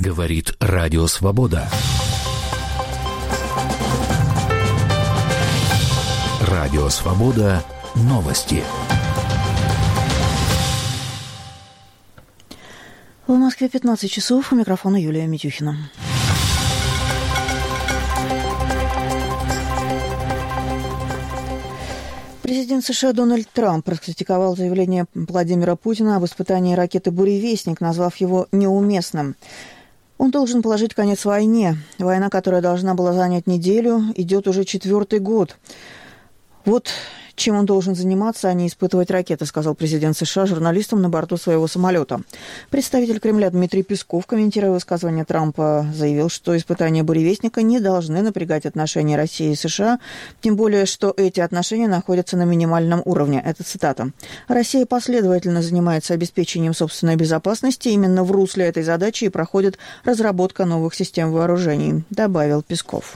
Говорит Радио Свобода. Радио Свобода. Новости. В Москве 15 часов. У микрофона Юлия Митюхина. Президент США Дональд Трамп раскритиковал заявление Владимира Путина об испытании ракеты «Буревестник», назвав его неуместным. Он должен положить конец войне. Война, которая должна была занять неделю, идет уже 4-й год. Вот чем он должен заниматься, а не испытывать ракеты, сказал президент США журналистам на борту своего самолета. Представитель Кремля Дмитрий Песков, комментируя высказывание Трампа, заявил, что испытания «Буревестника» не должны напрягать отношения России и США, тем более, что эти отношения находятся на минимальном уровне. Это цитата. «Россия последовательно занимается обеспечением собственной безопасности. Именно в русле этой задачи и проходит разработка новых систем вооружений», добавил Песков.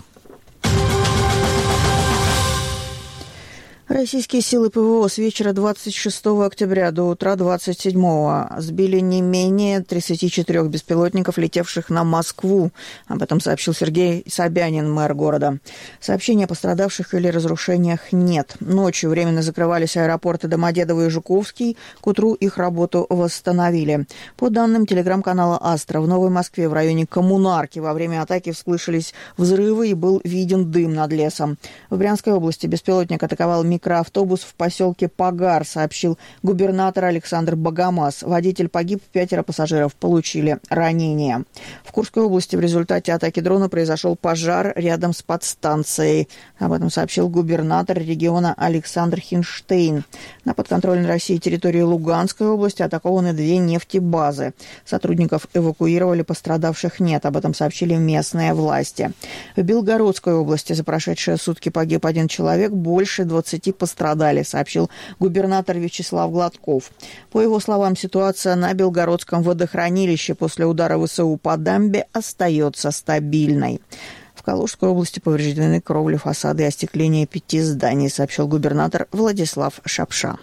Российские силы ПВО с вечера 26 октября до утра 27-го сбили не менее 34 беспилотников, летевших на Москву. Об этом сообщил Сергей Собянин, мэр города. Сообщений о пострадавших или разрушениях нет. Ночью временно закрывались аэропорты Домодедово и Жуковский. К утру их работу восстановили. По данным телеграм-канала «Астра», в Новой Москве в районе Коммунарки во время атаки вслышались взрывы и был виден дым над лесом. В Брянской области беспилотник атаковал микроавтобус в поселке Погар, сообщил губернатор Александр Богомаз. Водитель погиб, 5 пассажиров получили ранения. В Курской области в результате атаки дрона произошел пожар рядом с подстанцией. Об этом сообщил губернатор региона Александр Хинштейн. На подконтрольной России территории Луганской области атакованы 2 нефтебазы. Сотрудников эвакуировали, пострадавших нет. Об этом сообщили местные власти. В Белгородской области за прошедшие сутки погиб 1 человек, больше 20 пострадали, сообщил губернатор Вячеслав Гладков. По его словам, ситуация на Белгородском водохранилище после удара ВСУ по дамбе остается стабильной. В Калужской области повреждены кровли, фасады и остекление 5 зданий, сообщил губернатор Владислав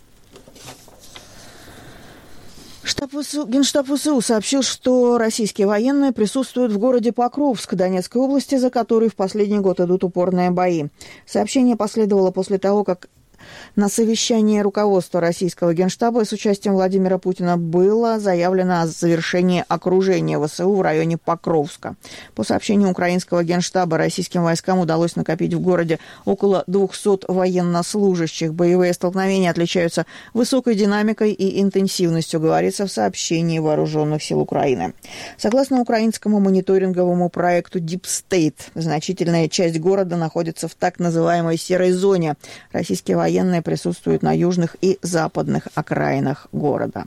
Шапша. Генштаб ВСУ сообщил, что российские военные присутствуют в городе Покровск Донецкой области, за который в последний год идут упорные бои. Сообщение последовало после того, как на совещании руководства российского Генштаба с участием Владимира Путина было заявлено о завершении окружения ВСУ в районе Покровска. По сообщению украинского Генштаба, российским войскам удалось накопить в городе около 200 военнослужащих. Боевые столкновения отличаются высокой динамикой и интенсивностью, говорится в сообщении Вооруженных сил Украины. Согласно украинскому мониторинговому проекту Deep State, значительная часть города находится в так называемой серой зоне. Российские военные присутствуют на южных и западных окраинах города.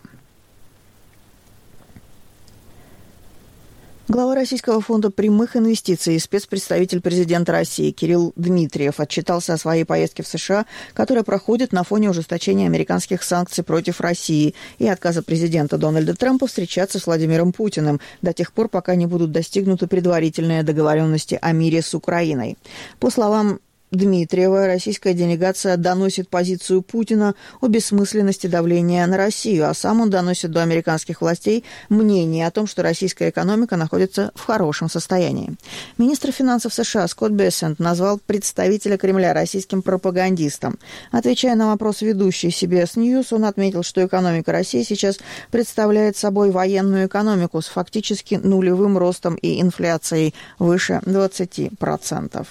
Глава Российского фонда прямых инвестиций и спецпредставитель президента России Кирилл Дмитриев отчитался о своей поездке в США, которая проходит на фоне ужесточения американских санкций против России и отказа президента Дональда Трампа встречаться с Владимиром Путиным до тех пор, пока не будут достигнуты предварительные договоренности о мире с Украиной. По словам Дмитриева, российская делегация доносит позицию Путина о бессмысленности давления на Россию, а сам он доносит до американских властей мнение о том, что российская экономика находится в хорошем состоянии. Министр финансов США Скотт Бессент назвал представителя Кремля российским пропагандистом. Отвечая на вопрос ведущей CBS News, он отметил, что экономика России сейчас представляет собой военную экономику с фактически нулевым ростом и инфляцией выше 20%.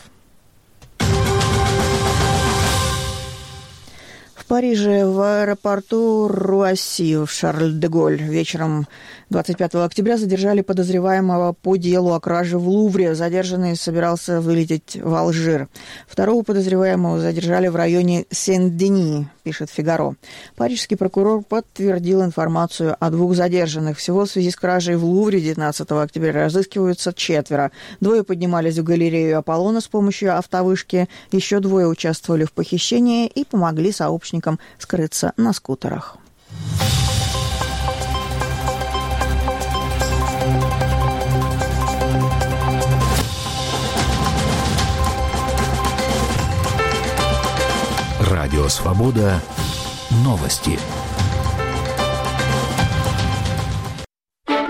В Париже в аэропорту Руасси в Шарль-де-Голль вечером 25 октября задержали подозреваемого по делу о краже в Лувре. Задержанный собирался вылететь в Алжир. Второго подозреваемого задержали в районе Сен-Дени, пишет «Фигаро». Парижский прокурор подтвердил информацию о 2 задержанных. Всего в связи с кражей в Лувре 19 октября разыскиваются 4. 2 поднимались в галерею Аполлона с помощью автовышки. Еще 2 участвовали в похищении и помогли сообщникам скрыться на скутерах. Радио Свобода. Новости.